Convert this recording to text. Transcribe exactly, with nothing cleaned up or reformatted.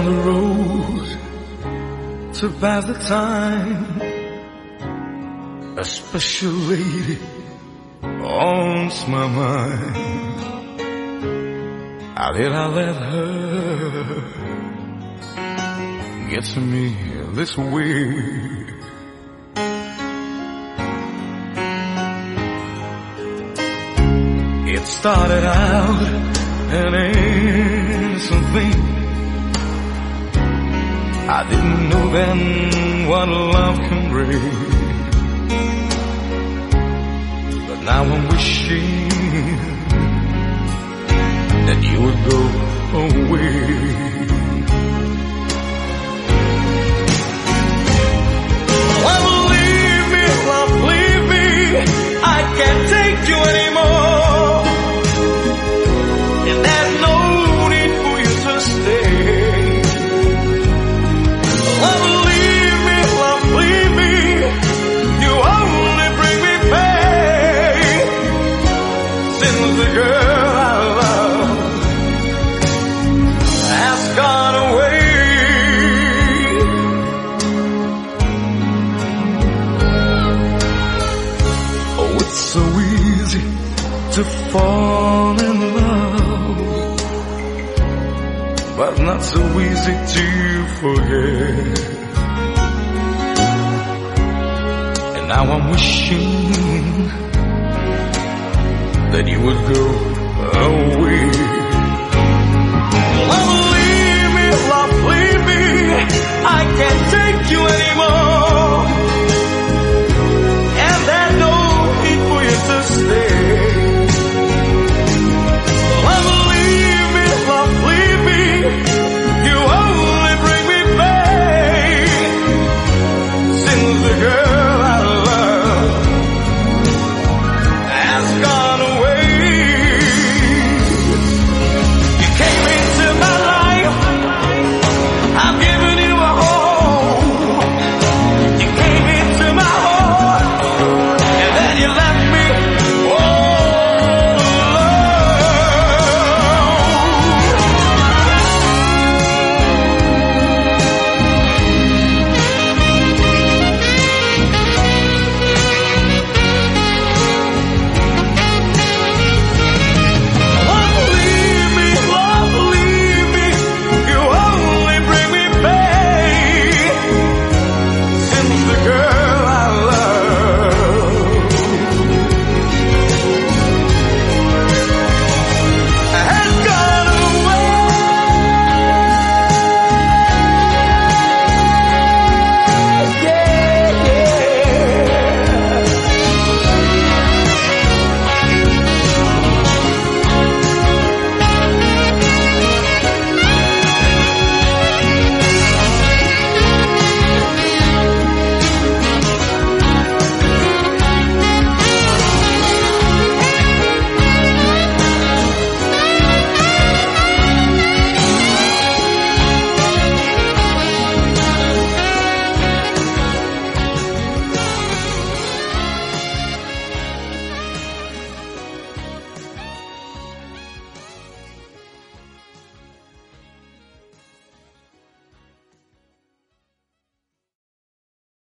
the road to pass the time. A special lady owns my mind. How did I let her get to me this way? It started out an innocent thing. I didn't know then what love can bring, but now I'm wishing that you would go away. Well, leave me, love, leave me. I can't take you anymore, and there's no need for you to stay. Love, leave me, love, leave me. You only bring me pain. Since the girl I love has gone away. Oh, it's so easy to fall in love, but not so easy to forget. And now I'm wishing that you would go away.